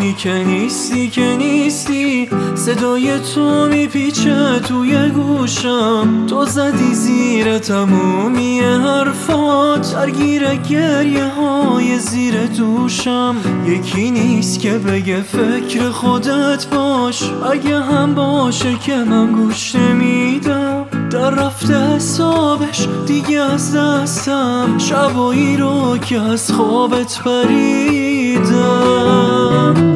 تویی که نیستی صدای تو میپیچه توی گوشم. تو زدی زیر تمومی حرفات، درگیر گریه های زیر دوشم. یکی نیست که بگه فکر خودت باش، اگه هم باشه که من گوش نمیدم. در رفته حسابش دیگه از دستم، شبایی رو که از خوابت پریدم.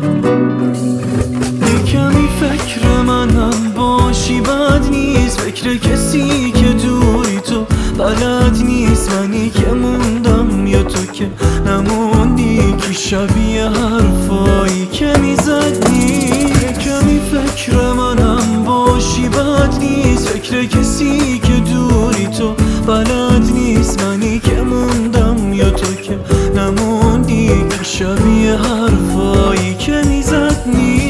کمی فکر منم باشی بد نیست، فکر کسی که دوری تو بلد نیست. منی که موندم یا تو که نموندی، که شبیه حرفایی که میزدی. کمی فکر منم باشی بد نیست، فکر کسی که دوری تو بلد نیست. منی که موندم یا تو که نموندی، که شبیه حرفایی که میزدی.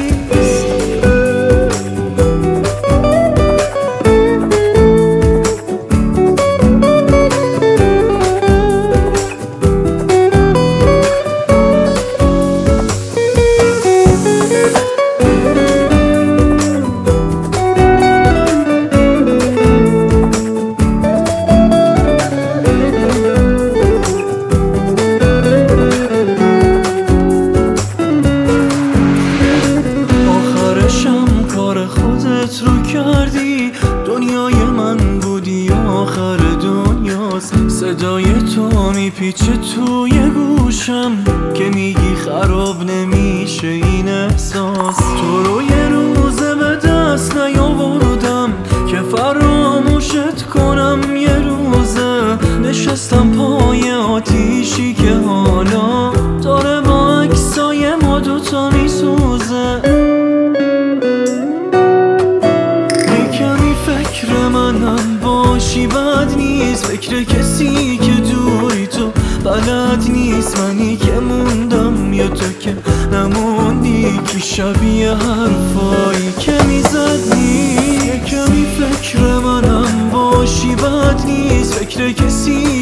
خودت رو کردی، دنیای من بودی آخر دنیاست. صدای تو میپیچه توی گوشم، که میگی خراب نمیشه این احساس. تو رو یه روزه به دست نیاوردم که فراموشت کنم. یه روزه نشستم پای آتیشی که حالا داره با عکسای ما دوتا میسوزه. فکر منم باشی بد نیست، فکر کسی که دوری تو بلد نیست. منی که موندم یا تو که نموندی، که شبیه حرفایی که میزدی. کمی فکر منم باشی بد نیست، فکر کسی